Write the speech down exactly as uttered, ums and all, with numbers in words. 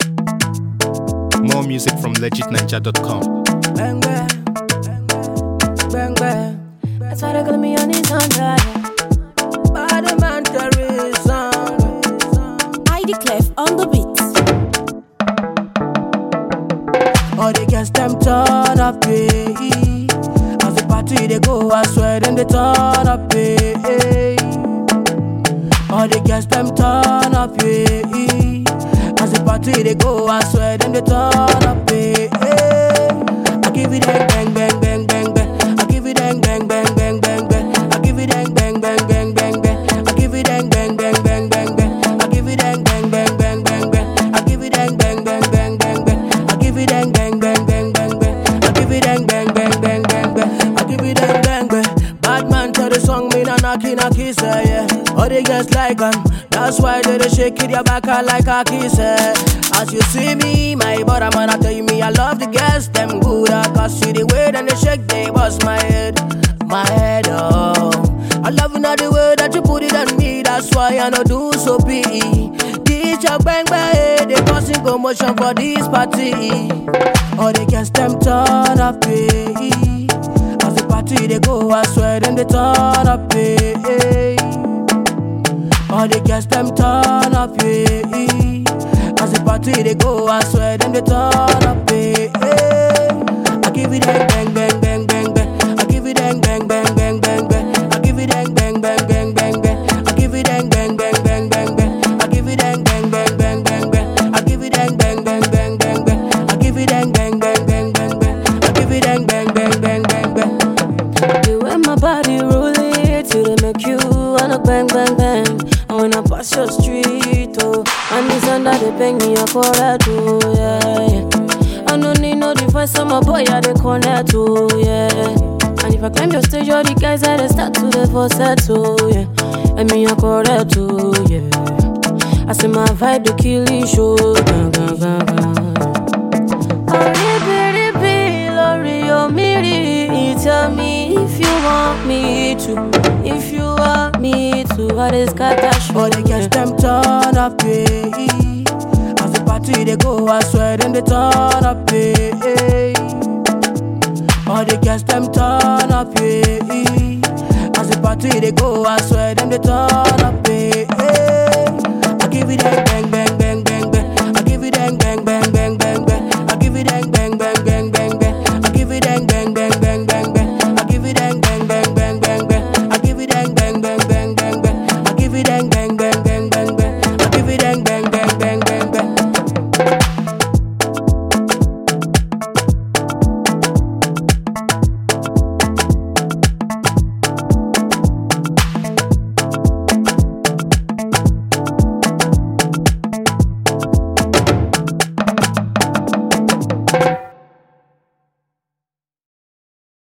More music from legit ninja dot com. Bang bang, bang bang. That's why they call me on this soundtrack. Parliamentary sound. I D Clef on the beat. All the girls them turn up, eh. As the party they go, I swear them they turn up, eh. All the girls them turn up, eh. As the party they go, I swear them they turn up, eh. I give it a bang bang bang bang bang. I give it a bang bang bang bang bang. I give it a bang bang bang bang bang. I give it a bang bang bang bang bang. I give it a bang bang bang bang bang. I give it a bang bang bang bang bang. I give it a bang bang bang bang bang. I give it a bang bang bang bang bang. I give it a bang bang. Bad man tell the song me na knocky knocky say yeah. All the girls like 'em. That's why they, they shake it your back out like a kiss eh. As you see me, my brother man, I tell you me I love the girls, them good. I cause see the way that they shake, they bust my head, my head oh. I love you the way that you put it on me, that's why I no do so pee. This your bang bang, they causing commotion for this party. All the girls them turn up, eh. As the party they go, I swear them they turn up, eh. All the girls them turn up, eh. As the party they go, I swear them they turn up, eh. I give it a bang bang bang bang bang. I give it a bang bang bang bang bang. I give it a bang bang bang bang bang. I give it a bang bang bang bang bang. I give it a bang bang bang bang bang. I give it a bang bang bang bang bang. I give it a bang bang bang bang bang. I give it a bang bang bang bang bang. The way my body roll it, till they make you wanna bang bang bang. And when I pass your street, oh, and it's under they bang me up for that too, yeah, yeah. I don't need no device, I'm a boy at the corner too, yeah. And if I climb your stage, all the guys at the start to the first set too, yeah. And me a corner too, yeah. I say my vibe the kill it show, gang gang gang gang. Oh, baby, Lori, oh, Miri, tell me if you want me to, if you want me to, I just got that show. All the girls them turn up, eh. As the party they go, I swear them they turn up, eh. All the girls them turn up, eh. As the party they go, I swear them they turn up, eh.